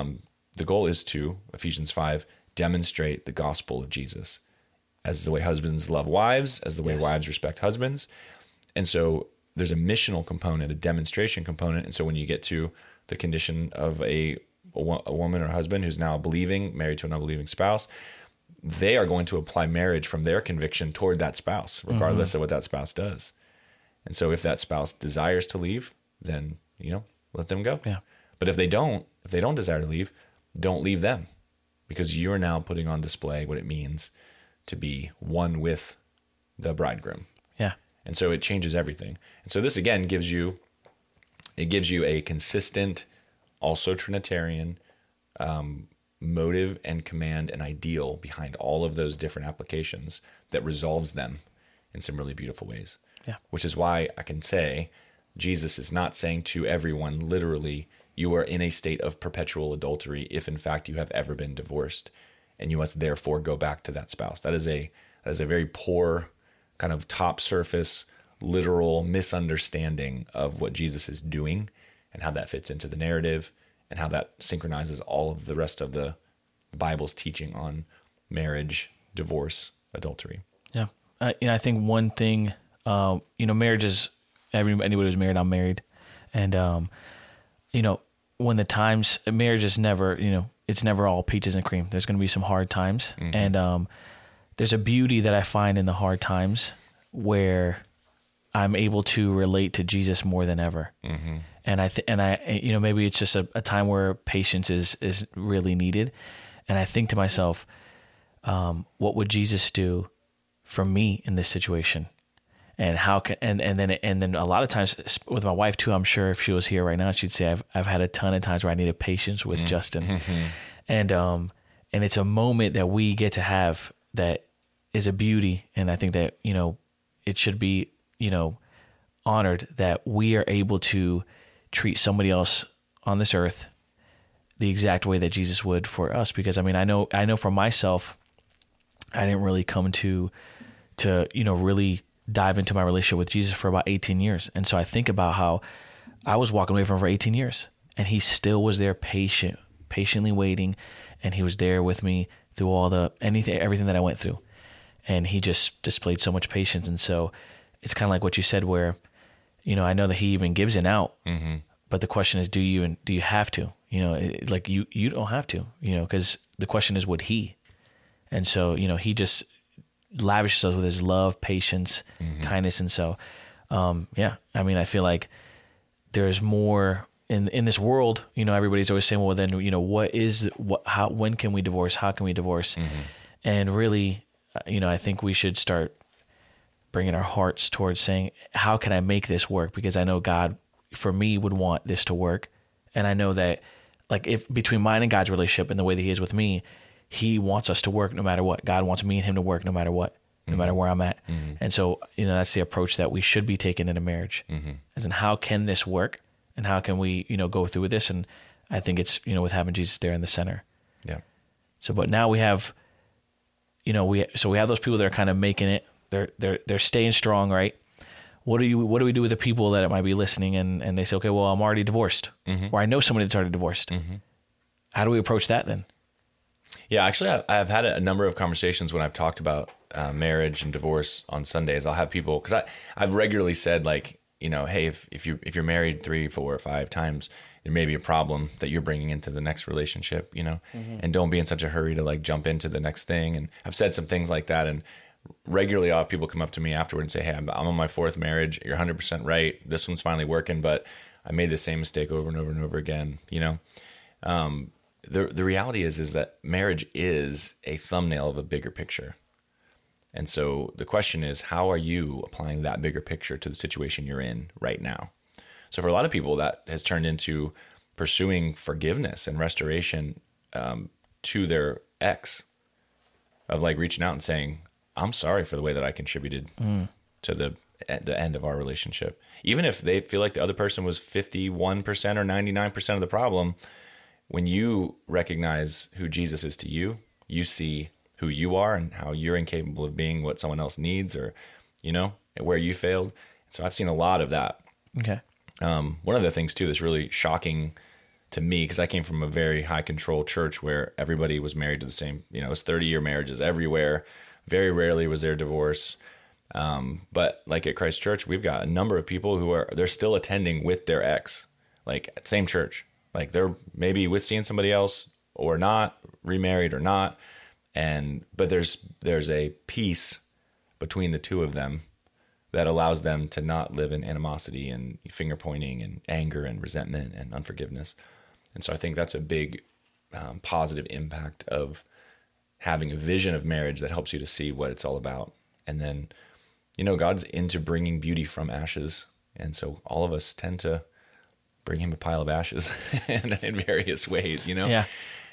to, Ephesians 5, demonstrate the gospel of Jesus as the way husbands love wives, as the way wives respect husbands. And so there's a missional component, a demonstration component. And so when you get to the condition of a woman or husband who's now married to an unbelieving spouse, they are going to apply marriage from their conviction toward that spouse, regardless of what that spouse does. And so if that spouse desires to leave, then, let them go. Yeah. But if they don't desire to leave, don't leave them, because you're now putting on display what it means to be one with the bridegroom. Yeah. And so it changes everything. And so this again gives you a consistent, also Trinitarian motive and command and ideal behind all of those different applications that resolves them in some really beautiful ways. Yeah. Which is why I can say Jesus is not saying to everyone literally, you are in a state of perpetual adultery if in fact you have ever been divorced, and you must therefore go back to that spouse. That is a very poor kind of top surface literal misunderstanding of what Jesus is doing and how that fits into the narrative and how that synchronizes all of the rest of the Bible's teaching on marriage, divorce, adultery. Yeah. I think one thing, marriage is, anybody who's married, I'm married. And, when the times, marriage is never, it's never all peaches and cream. There's going to be some hard times. Mm-hmm. And there's a beauty that I find in the hard times where I'm able to relate to Jesus more than ever. Mm-hmm. And maybe it's just a time where patience is really needed. And I think to myself, what would Jesus do for me in this situation? And how can, and then a lot of times with my wife too, I'm sure if she was here right now, she'd say, I've had a ton of times where I needed patience with Justin. Mm-hmm. And it's a moment that we get to have that is a beauty. And I think that, it should be, honored that we are able to treat somebody else on this earth the exact way that Jesus would for us. Because I know for myself, I didn't really come to really dive into my relationship with Jesus for about 18 years. And so I think about how I was walking away from him for 18 years and he still was there patiently waiting. And he was there with me through everything that I went through. And he just displayed so much patience. And so it's kind of like what you said where, I know that he even gives an out, mm-hmm. but the question is, do you have to, you don't have to, because the question is, would he? And so, he just lavishes us with his love, patience, mm-hmm. kindness. And so, I feel like there's more in this world, everybody's always saying, well, then, when can we divorce? How can we divorce? Mm-hmm. And really, I think we should start bringing our hearts towards saying, how can I make this work? Because I know God, for me, would want this to work. And I know that if between mine and God's relationship and the way that he is with me, he wants us to work no matter what. God wants me and him to work no matter what, no mm-hmm. matter where I'm at. Mm-hmm. And so, that's the approach that we should be taking in a marriage. Mm-hmm. As in, how can this work? And how can we, go through with this? And I think it's, with having Jesus there in the center. Yeah. So, but now we have, we have those people that are kind of making it. They're staying strong, right? What do we do with the people that might be listening and they say, okay, well, I'm already divorced, mm-hmm. or I know somebody that's already divorced. Mm-hmm. How do we approach that then? Yeah, actually, I've had a number of conversations when I've talked about marriage and divorce on Sundays. I'll have people, because I've regularly said hey, if you're married 3, 4, 5 times, there may be a problem that you're bringing into the next relationship, mm-hmm. and don't be in such a hurry to jump into the next thing. And I've said some things like that, and regularly I'll have people come up to me afterward and say, hey, I'm on my 4th marriage. You're 100% right. This one's finally working, but I made the same mistake over and over and over again. The reality is that marriage is a thumbnail of a bigger picture. And so the question is, how are you applying that bigger picture to the situation you're in right now? So for a lot of people, that has turned into pursuing forgiveness and restoration to their ex, of reaching out and saying, I'm sorry for the way that I contributed to the end of our relationship. Even if they feel like the other person was 51% or 99% of the problem, when you recognize who Jesus is to you, you see who you are and how you're incapable of being what someone else needs, or, where you failed. So I've seen a lot of that. Okay. One of the things too that's really shocking to me, because I came from a very high control church where everybody was married to the same, it was 30-year marriages everywhere. Very rarely was there divorce. But at Christ Church, we've got a number of people who they're still attending with their ex, at same church. They're maybe with seeing somebody else or not, remarried or not. But there's a peace between the two of them that allows them to not live in animosity and finger pointing and anger and resentment and unforgiveness. And so I think that's a big positive impact of having a vision of marriage that helps you to see what it's all about. And then, God's into bringing beauty from ashes. And so all of us tend to bring him a pile of ashes in various ways, Yeah.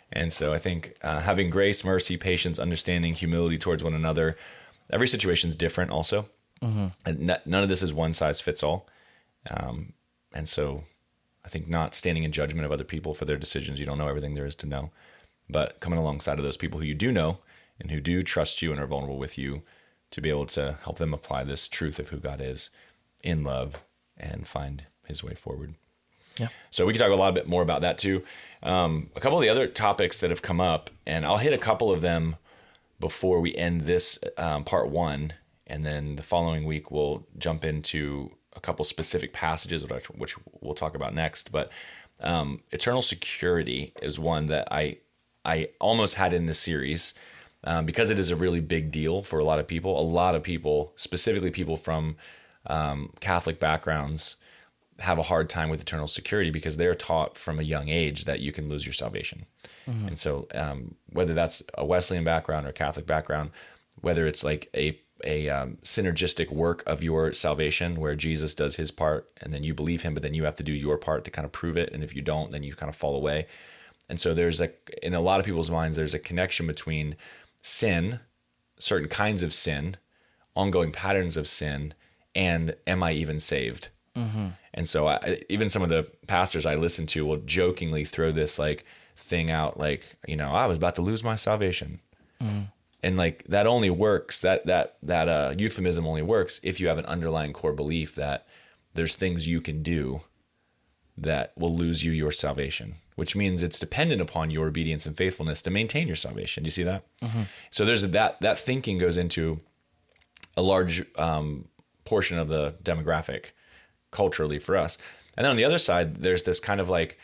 And so I think having grace, mercy, patience, understanding, humility towards one another, every situation is different also. And none of this is one size fits all. And so I think not standing in judgment of other people for their decisions. You don't know everything there is to know, but coming alongside of those people who you do know and who do trust you and are vulnerable with you to be able to help them apply this truth of who God is in love and find his way forward. Yeah. So we can talk a lot bit more about that too. A couple of the other topics that have come up, and I'll hit a couple of them before we end this part one. And then the following week, we'll jump into a couple specific passages, which we'll talk about next. But eternal security is one that I almost had in this series because it is a really big deal for a lot of people. A lot of people, specifically people from Catholic backgrounds, have a hard time with eternal security because they're taught from a young age that you can lose your salvation. And so whether that's a Wesleyan background or Catholic background, whether it's like a synergistic work of your salvation where Jesus does his part and then you believe him, but then you have to do your part to kind of prove it. And if you don't, then you kind of fall away. And so there's in a lot of people's minds, there's a connection between sin, certain kinds of sin, ongoing patterns of sin, and am I even saved? And so even some of the pastors I listen to will jokingly throw this like thing out, like, I was about to lose my salvation. And like that only works, that euphemism only works if you have an underlying core belief that there's things you can do that will lose you your salvation, which means it's dependent upon your obedience and faithfulness to maintain your salvation. Do you see that? So there's that thinking goes into a large portion of the demographic culturally for us. And then on the other side, there's this kind of like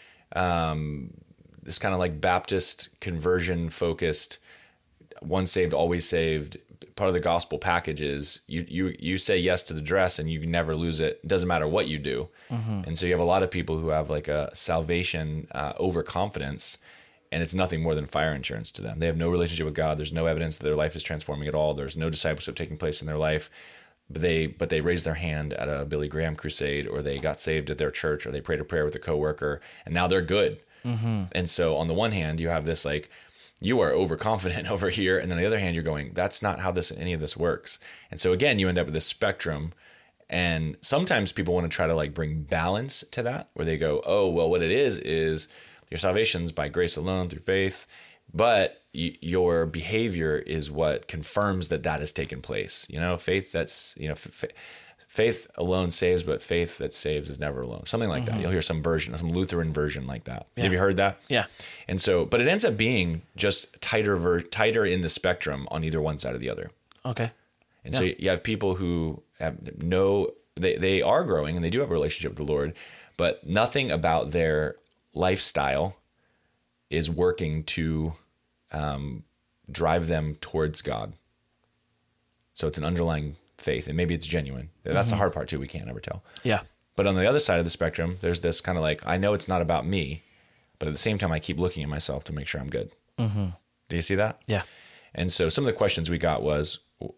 Baptist conversion focused, once saved, always saved. Part of the gospel package is you say yes to the dress and you never lose it. It doesn't matter what you do. And so you have a lot of people who have like a salvation overconfidence, and it's nothing more than fire insurance to them. They have no relationship with God. There's no evidence that their life is transforming at all. There's no discipleship taking place in their life. But they raised their hand at a Billy Graham crusade, or they got saved at their church, or they prayed a prayer with a coworker, and now they're good. And so on the one hand, you have this like, you are overconfident over here. And then on the other hand, you're going, that's not how any of this works. And so again, you end up with this spectrum. And sometimes people want to try to like bring balance to that, where they go, oh, well, what it is your salvation's by grace alone through faith, but your behavior is what confirms that has taken place. Faith that's, faith alone saves, but faith that saves is never alone. Something like that. You'll hear some Lutheran version like that. Yeah. Have you heard that? Yeah. And so, but it ends up being just tighter in the spectrum on either one side or the other. Okay. And so you have people who have they are growing and they do have a relationship with the Lord, but nothing about their lifestyle is working to drive them towards God. So it's an underlying faith, and maybe it's genuine. That's the hard part too. We can't ever tell. Yeah. But on the other side of the spectrum, there's this kind of like, I know it's not about me, but at the same time, I keep looking at myself to make sure I'm good. Do you see that? Yeah. And so some of the questions we got were,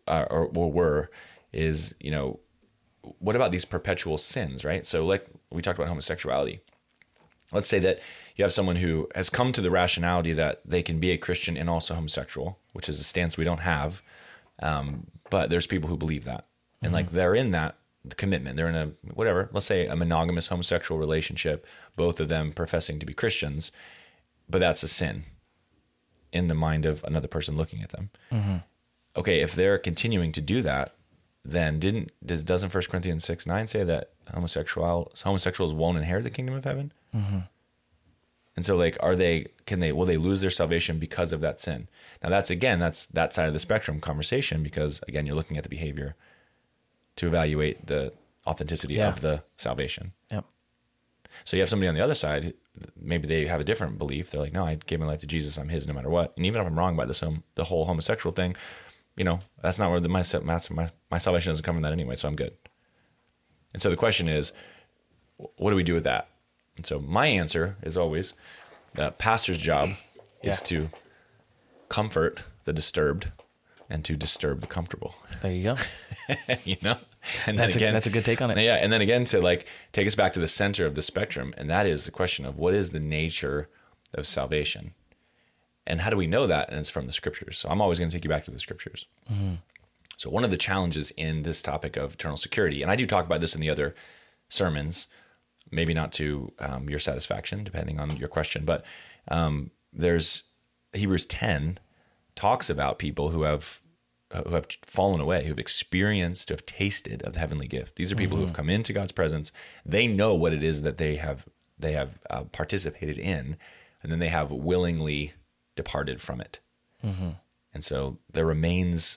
what about these perpetual sins, right? So like we talked about homosexuality. Let's say that you have someone who has come to the rationality that they can be a Christian and also homosexual, which is a stance we don't have. But there's people who believe that. And like they're in that commitment. They're in let's say a monogamous homosexual relationship, both of them professing to be Christians, but that's a sin in the mind of another person looking at them. Okay, if they're continuing to do that, then doesn't 1 Corinthians 6:9 say that homosexuals won't inherit the kingdom of heaven? And so like, will they lose their salvation because of that sin? Now that's that side of the spectrum conversation, because again, you're looking at the behavior to evaluate the authenticity of the salvation. Yep. So you have somebody on the other side, maybe they have a different belief. They're like, no, I gave my life to Jesus. I'm his no matter what. And even if I'm wrong about the whole homosexual thing, that's not where my salvation doesn't come from that anyway. So I'm good. And so the question is, what do we do with that? And so my answer is always the pastor's job is to comfort the disturbed and to disturb the comfortable. There you go. And then that's a good take on it. Yeah. And then again, to like take us back to the center of the spectrum. And that is the question of what is the nature of salvation? And how do we know that? And it's from the scriptures. So I'm always going to take you back to the scriptures. So one of the challenges in this topic of eternal security, and I do talk about this in the other sermons, maybe not to your satisfaction, depending on your question, but there's Hebrews 10 talks about people who have fallen away, who've experienced, who have tasted of the heavenly gift. These are people who have come into God's presence. They know what it is that they have participated in, and then they have willingly departed from it. And so there remains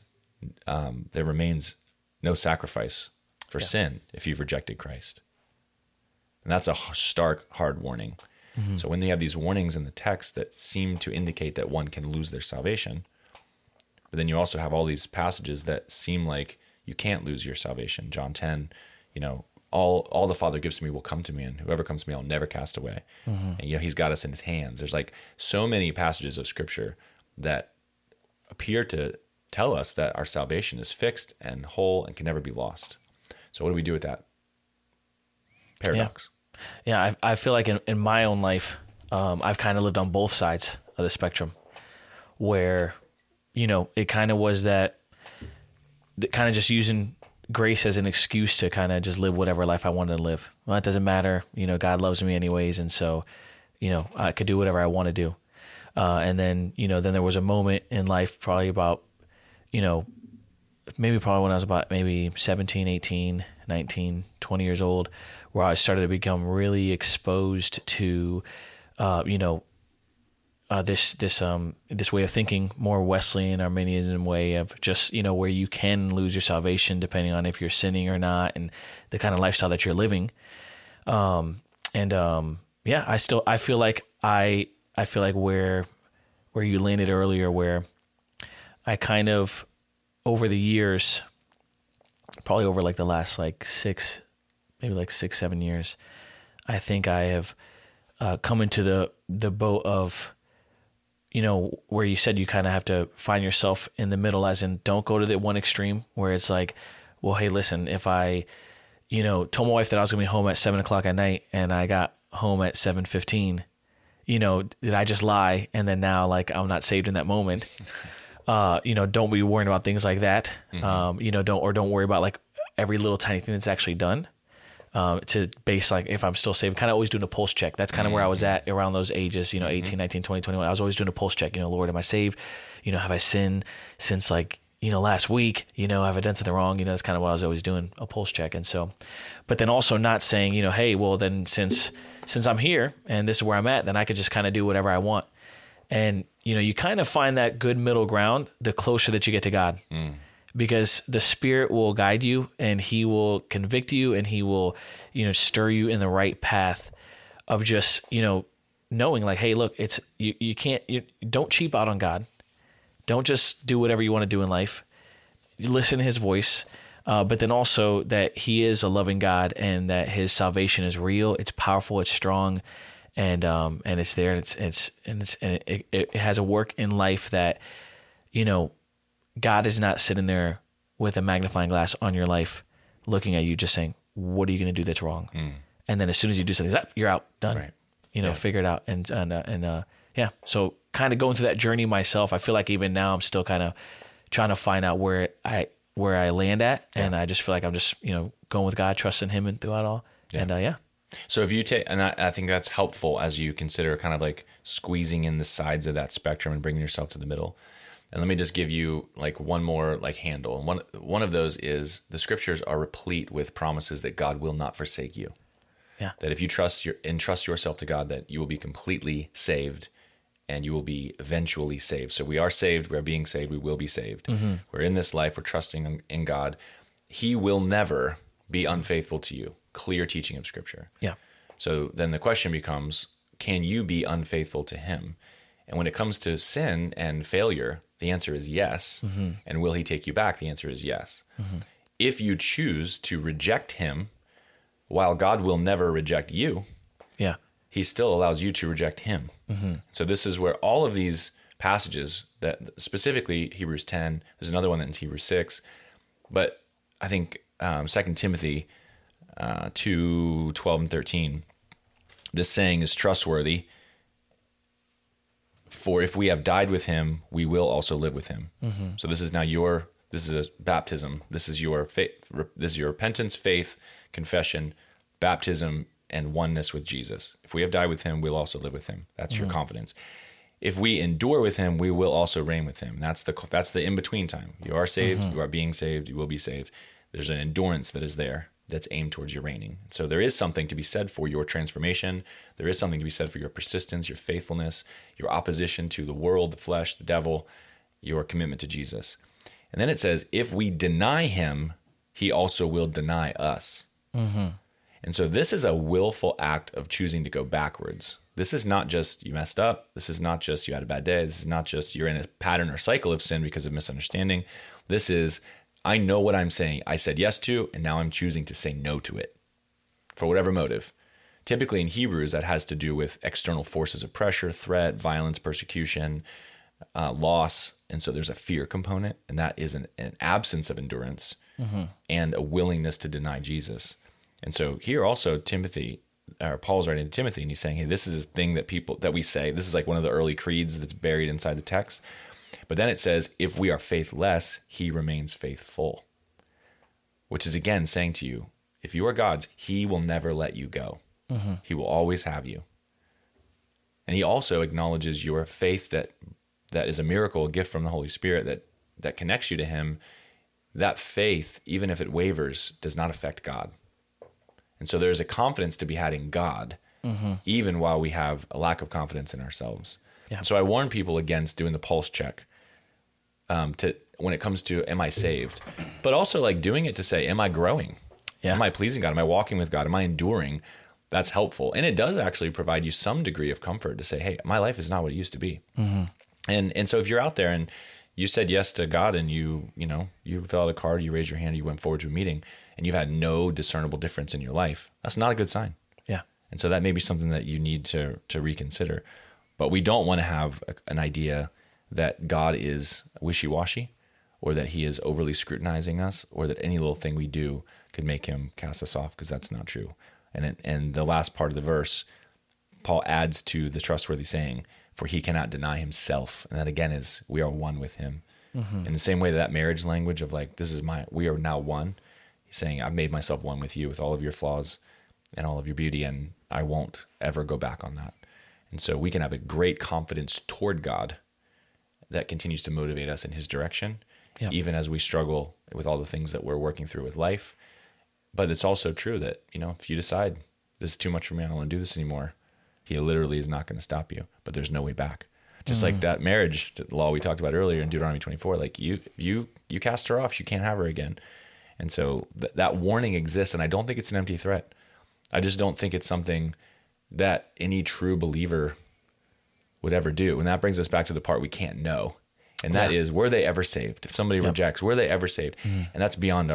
no sacrifice for sin if you've rejected Christ. And that's a stark, hard warning. So when they have these warnings in the text that seem to indicate that one can lose their salvation, but then you also have all these passages that seem like you can't lose your salvation. John 10, all the Father gives to me will come to me, and whoever comes to me I'll never cast away. And he's got us in his hands. There's like so many passages of scripture that appear to tell us that our salvation is fixed and whole and can never be lost. So what do we do with that paradox? Yeah, I feel like in my own life, I've kind of lived on both sides of the spectrum where, it kind of was that kind of just using grace as an excuse to kind of just live whatever life I wanted to live. Well, it doesn't matter. God loves me anyways. And so, I could do whatever I want to do. And then, then there was a moment in life, probably about, maybe probably when I was about maybe 17, 18, 19, 20 years old, where I started to become really exposed to, this way of thinking, more Wesleyan Arminianism way of just, where you can lose your salvation depending on if you're sinning or not, and the kind of lifestyle that you're living. I feel like where you landed earlier, where I kind of over the years, probably over like the last like 6-7 years, I think I have come into the boat of, where you said you kind of have to find yourself in the middle, as in don't go to the one extreme where it's like, well, hey, listen, if I, told my wife that I was going to be home at 7:00 at night and I got home at 7:15, did I just lie? And then now like I'm not saved in that moment. Don't be worrying about things like that. Don't worry about like every little tiny thing that's actually done. To base like if I'm still saved, kind of always doing a pulse check. That's kind of where I was at around those ages, 18, 19, 20, 21. I was always doing a pulse check, Lord, am I saved? Have I sinned since like, last week? Have I done something wrong? That's kind of what I was always doing, a pulse check. And so, but then also not saying, hey, well then since I'm here and this is where I'm at, then I could just kind of do whatever I want. And, you kind of find that good middle ground the closer that you get to God. Because the Spirit will guide you and he will convict you and he will, stir you in the right path of just, knowing like, hey, look, it's, you don't cheap out on God. Don't just do whatever you want to do in life. You listen to his voice, but then also that he is a loving God and that his salvation is real. It's powerful. It's strong. And it's there and it has a work in life that, God is not sitting there with a magnifying glass on your life, looking at you, just saying, what are you going to do that's wrong? And then as soon as you do something, you're out, done, right. Figure it out. And so kind of going through that journey myself, I feel like even now I'm still kind of trying to find out where I land at. Yeah. And I just feel like I'm just, going with God, trusting him and throughout all. Yeah. And So if you take, and I think that's helpful as you consider kind of like squeezing in the sides of that spectrum and bringing yourself to the middle. And let me just give you like one more like handle. And one of those is the scriptures are replete with promises that God will not forsake you. Yeah. That if you entrust yourself to God, that you will be completely saved and you will be eventually saved. So we are saved, we are being saved, we will be saved. Mm-hmm. We're in this life, we're trusting in God. He will never be unfaithful to you. Clear teaching of scripture. Yeah. So then the question becomes, can you be unfaithful to him? And when it comes to sin and failure, the answer is yes. Mm-hmm. And will he take you back? The answer is yes. Mm-hmm. If you choose to reject him, while God will never reject you, he still allows you to reject him. Mm-hmm. So this is where all of these passages, that specifically Hebrews 10, there's another one that's Hebrews 6, but I think 2 Timothy 2:12 and 13, this saying is trustworthy. For if we have died with him, we will also live with him. So this is now this is a baptism. This is your faith. This is your repentance, faith, confession, baptism, and oneness with Jesus. If we have died with him, we'll also live with him. That's your confidence. If we endure with him, we will also reign with him. That's the in-between time. You are saved, you are being saved, you will be saved. There's an endurance that is there that's aimed towards your reigning. So there is something to be said for your transformation. There is something to be said for your persistence, your faithfulness, your opposition to the world, the flesh, the devil, your commitment to Jesus. And then it says, if we deny him, he also will deny us. And so this is a willful act of choosing to go backwards. This is not just you messed up. This is not just you had a bad day. This is not just you're in a pattern or cycle of sin because of misunderstanding. This is, I know what I'm saying. I said yes to, and now I'm choosing to say no to it for whatever motive. Typically in Hebrews, that has to do with external forces of pressure, threat, violence, persecution, loss. And so there's a fear component, and that is an absence of endurance and a willingness to deny Jesus. And so here also Paul's writing to Timothy, and he's saying, hey, this is a thing that we say. This is like one of the early creeds that's buried inside the text. But then it says, if we are faithless, he remains faithful, which is again saying to you, if you are God's, he will never let you go. He will always have you. And he also acknowledges your faith that is a miracle, a gift from the Holy Spirit that connects you to him. That faith, even if it wavers, does not affect God. And so there's a confidence to be had in God, even while we have a lack of confidence in ourselves. Yeah. So I warn people against doing the pulse check when it comes to, am I saved? But also like doing it to say, am I growing? Yeah. Am I pleasing God? Am I walking with God? Am I enduring? That's helpful. And it does actually provide you some degree of comfort to say, hey, my life is not what it used to be. And so if you're out there and you said yes to God and you fill out a card, you raised your hand, you went forward to a meeting, and you've had no discernible difference in your life, that's not a good sign. Yeah. And so that may be something that you need to reconsider. But we don't want to have an idea that God is wishy-washy, or that he is overly scrutinizing us, or that any little thing we do could make him cast us off, because that's not true. And the last part of the verse, Paul adds to the trustworthy saying, for he cannot deny himself. And that again is, we are one with him. In the same way that marriage language of like, we are now one. He's saying, I've made myself one with you with all of your flaws and all of your beauty, and I won't ever go back on that. And so we can have a great confidence toward God that continues to motivate us in his direction, even as we struggle with all the things that we're working through with life. But it's also true that, if you decide this is too much for me, I don't want to do this anymore, he literally is not going to stop you, but there's no way back. Just like that marriage law we talked about earlier in Deuteronomy 24, like you cast her off, you can't have her again. And so that warning exists, and I don't think it's an empty threat. I just don't think it's something that any true believer would ever do. And that brings us back to the part we can't know. And that is, were they ever saved? If somebody rejects, were they ever saved? And that's beyond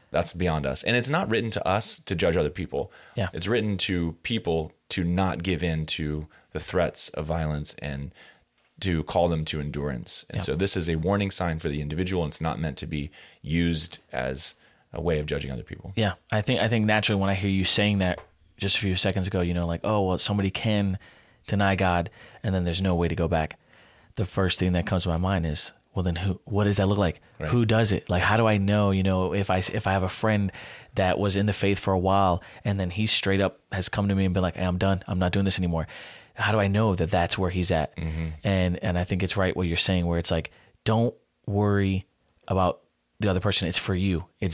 us. And it's not written to us to judge other people. Yeah. It's written to people to not give in to the threats of violence and to call them to endurance. And so this is a warning sign for the individual, and it's not meant to be used as a way of judging other people. Yeah. I think naturally when I hear you saying that just a few seconds ago, like, oh, well, somebody can deny God and then there's no way to go back. The first thing that comes to my mind is, well, then what does that look like? Right. Who does it? Like, how do I know, if I have a friend that was in the faith for a while and then he straight up has come to me and been like, hey, I'm done. I'm not doing this anymore. How do I know that that's where he's at? And I think it's right what you're saying, where it's like, don't worry about the other person. It's for you. It's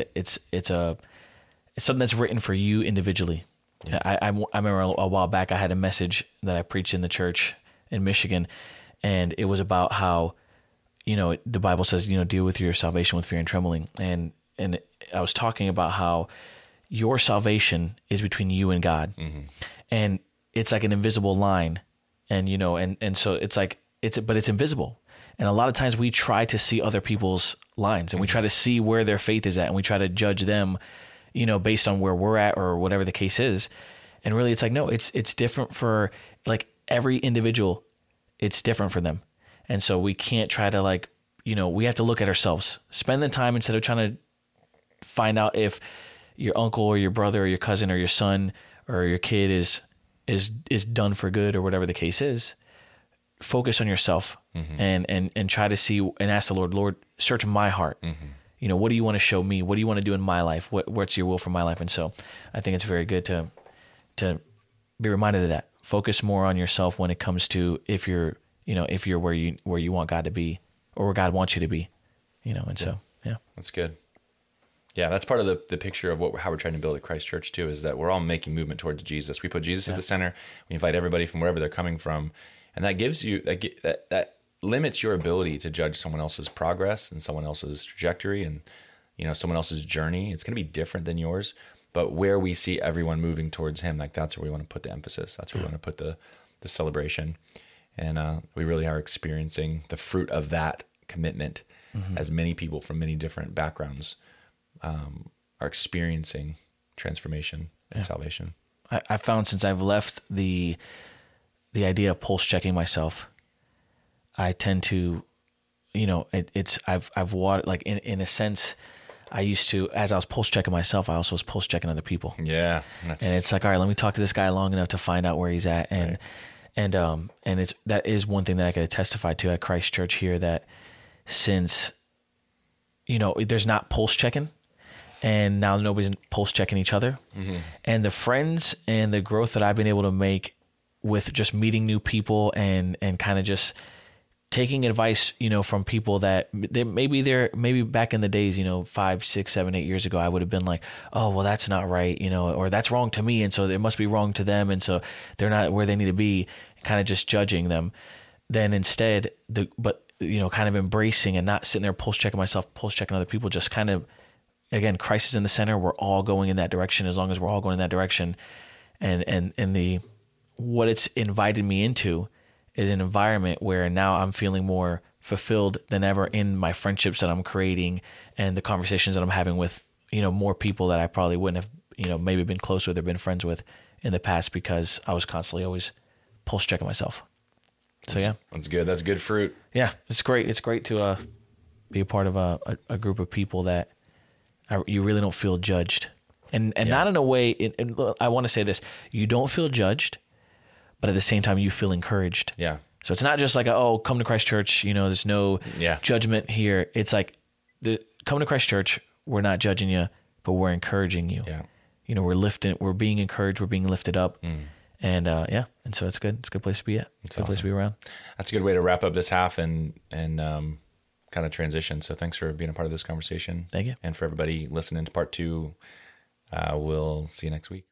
something that's written for you individually. Yeah. I remember a while back, I had a message that I preached in the church in Michigan, and it was about how, the Bible says, deal with your salvation with fear and trembling. And I was talking about how your salvation is between you and God. And it's like an invisible line. And, and so it's like, but it's invisible. And a lot of times we try to see other people's lines, and we try to see where their faith is at, and we try to judge them, based on where we're at or whatever the case is. And really it's like, no, it's different for like every individual. It's different for them. And so we can't try to we have to look at ourselves, spend the time instead of trying to find out if your uncle or your brother or your cousin or your son or your kid is done for good or whatever the case is. focus on yourself and try to see and ask the Lord, search my heart. You know, what do you want to show me? What do you want to do in my life? What's your will for my life? And so I think it's very good to be reminded of that. Focus more on yourself when it comes to if you're where you want God to be or where God wants you to be, you know. And so, yeah. That's good. Yeah, that's part of the picture of how we're trying to build at Christ Church too, is that we're all making movement towards Jesus. We put Jesus at the center. We invite everybody from wherever they're coming from, and that gives you that limits your ability to judge someone else's progress and someone else's trajectory and, you know, someone else's journey. It's going to be different than yours, but where we see everyone moving towards Him, like that's where we want to put the emphasis. That's where we want to put the celebration, and we really are experiencing the fruit of that commitment as many people from many different backgrounds are experiencing transformation and salvation. I found since I've left the idea of pulse checking myself, I tend to, you know, I've watered, like in a sense, I used to, as I was pulse checking myself, I also was pulse checking other people. Yeah. And it's like, all right, let me talk to this guy long enough to find out where he's at. And, and that is one thing that I could testify to at Christ Church here, that since, you know, there's not pulse checking, and now nobody's pulse checking each other. And the friends and the growth that I've been able to make with just meeting new people and kind of just taking advice, you know, from people that maybe back in the days, you know, 5, 6, 7, 8 years ago, I would have been like, oh, well, that's not right, you know, or that's wrong to me, and so it must be wrong to them, and so they're not where they need to be, kind of just judging them. Then instead, you know, kind of embracing and not sitting there pulse checking myself, pulse checking other people, just kind of, again, Christ is in the center. We're all going in that direction. As long as we're all going in that direction, and what it's invited me into is an environment where now I'm feeling more fulfilled than ever in my friendships that I'm creating and the conversations that I'm having with, you know, more people that I probably wouldn't have, you know, maybe been close with or been friends with in the past, because I was constantly always pulse checking myself. So that's good. That's good fruit. Yeah, it's great. It's great to be a part of a group of people that you really don't feel judged, and not in a way. And I want to say this: you don't feel judged, but at the same time, you feel encouraged. Yeah. So it's not just like, oh, come to Christ Church. You know, there's no judgment here. It's like, come to Christ Church. We're not judging you, but we're encouraging you. Yeah. You know, we're being encouraged. We're being lifted up. And and so it's good. It's a good place to be at. It's a good place to be around. That's a good way to wrap up this half and kind of transition. So thanks for being a part of this conversation. Thank you. And for everybody listening to part 2, we'll see you next week.